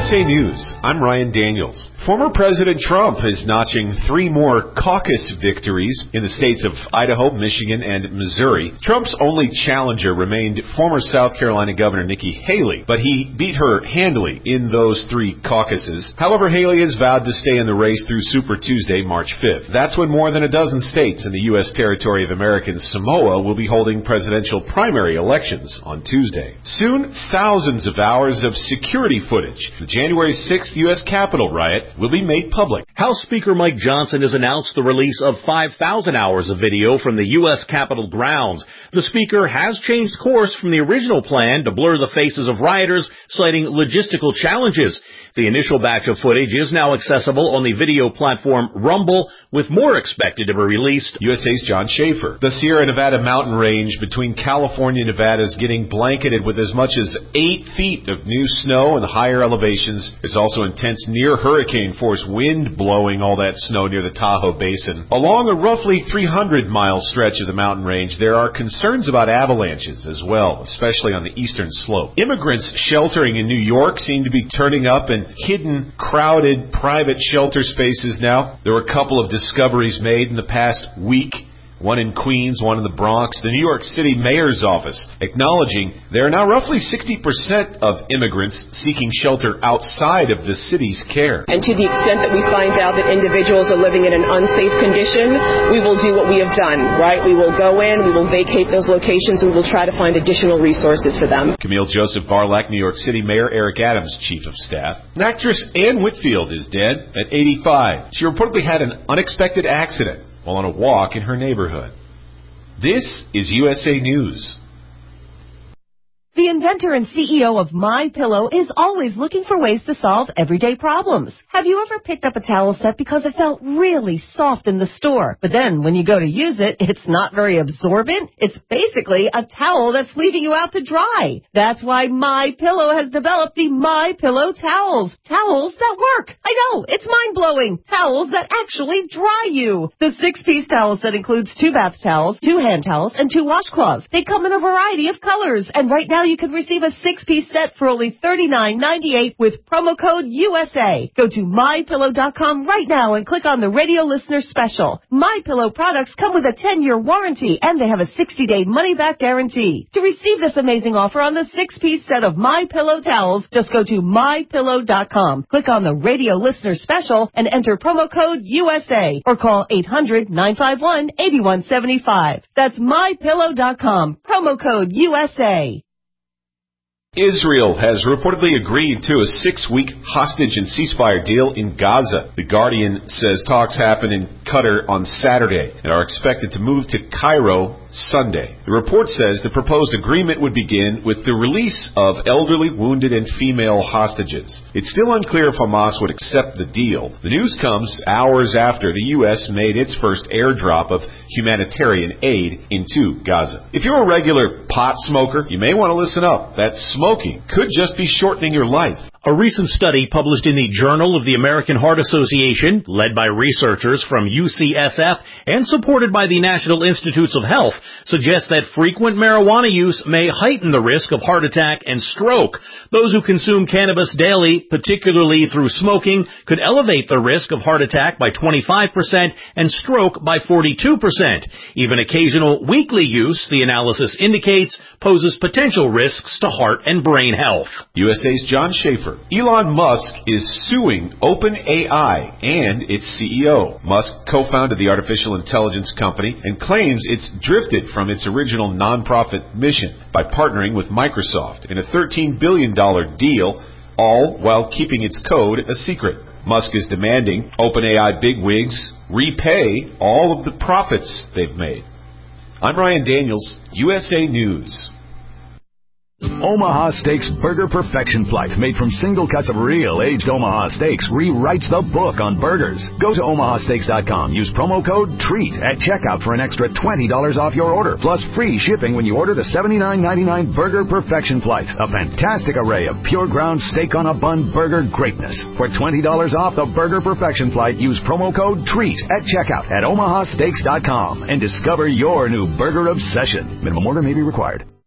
USA News, I'm Ryan Daniels. Former President Trump is notching 3 more caucus victories in the states of Idaho, Michigan, and Missouri. Trump's only challenger remained former South Carolina Governor Nikki Haley, but he beat her handily in those 3 caucuses. However, Haley has vowed to stay in the race through Super Tuesday, March 5th. That's when more than a dozen states in the U.S. territory of American Samoa will be holding presidential primary elections on Tuesday. Soon, thousands of hours of security footage. The January 6th U.S. Capitol riot will be made public. House Speaker Mike Johnson has announced the release of 5,000 hours of video from the U.S. Capitol grounds. The Speaker has changed course from the original plan to blur the faces of rioters, citing logistical challenges. The initial batch of footage is now accessible on the video platform Rumble, with more expected to be released. USA's John Schaefer. The Sierra Nevada mountain range between California and Nevada is getting blanketed with as much as 8 feet of new snow in the higher elevations. There's also intense near hurricane force wind blowing all that snow near the Tahoe Basin. Along a roughly 300-mile stretch of the mountain range, there are concerns about avalanches as well, especially on the eastern slope. Immigrants sheltering in New York seem to be turning up in hidden, crowded, private shelter spaces now. There were a couple of discoveries made in the past week. One in Queens, one in the Bronx. The New York City mayor's office acknowledging there are now roughly 60% of immigrants seeking shelter outside of the city's care. And to the extent that we find out that individuals are living in an unsafe condition, we will do what we have done, right? We will go in, we will vacate those locations, and we will try to find additional resources for them. Camille Joseph Varlak, New York City Mayor Eric Adams, Chief of Staff. Actress Anne Whitfield is dead at 85. She reportedly had an unexpected accident while on a walk in her neighborhood. This is USA News. The inventor and CEO of MyPillow is always looking for ways to solve everyday problems. Have you ever picked up a towel set because it felt really soft in the store, but then when you go to use it, it's not very absorbent? It's basically a towel that's leaving you out to dry. That's why MyPillow has developed the MyPillow towels. Towels that work. I know, it's mind-blowing. Towels that actually dry you. The 6-piece towel set includes 2 bath towels, 2 hand towels, and 2 washcloths. They come in a variety of colors, and right now you can receive a 6-piece set for only $39.98 with promo code USA. Go to MyPillow.com right now and click on the radio listener special. MyPillow products come with a 10-year warranty, and they have a 60-day money-back guarantee. To receive this amazing offer on the 6-piece set of MyPillow towels, just go to MyPillow.com. Click on the radio listener special and enter promo code USA or call 800-951-8175. That's MyPillow.com. Promo code USA. Israel has reportedly agreed to a 6-week hostage and ceasefire deal in Gaza. The Guardian says talks happened in Qatar on Saturday and are expected to move to Cairo Sunday. The report says the proposed agreement would begin with the release of elderly, wounded, and female hostages. It's still unclear if Hamas would accept the deal. The news comes hours after the U.S. made its first airdrop of humanitarian aid into Gaza. If you're a regular pot smoker, you may want to listen up. That smoking could just be shortening your life. A recent study published in the Journal of the American Heart Association, led by researchers from UCSF and supported by the National Institutes of Health, suggests that frequent marijuana use may heighten the risk of heart attack and stroke. Those who consume cannabis daily, particularly through smoking, could elevate the risk of heart attack by 25% and stroke by 42%. Even occasional weekly use, the analysis indicates, poses potential risks to heart and brain health. USA's John Schaefer. Elon Musk is suing OpenAI and its CEO. Musk co-founded the artificial intelligence company and claims it's drifted from its original nonprofit mission by partnering with Microsoft in a $13 billion deal, all while keeping its code a secret. Musk is demanding OpenAI bigwigs repay all of the profits they've made. I'm Ryan Daniels, USA News. Omaha Steaks Burger Perfection Flight, made from single cuts of real aged Omaha steaks, rewrites the book on burgers. Go to omahasteaks.com. Use promo code TREAT at checkout for an extra $20 off your order, plus free shipping when you order the $79.99 Burger Perfection Flight, a fantastic array of pure ground steak on a bun burger greatness. For $20 off the Burger Perfection Flight, use promo code TREAT at checkout at omahasteaks.com and discover your new burger obsession. Minimum order may be required.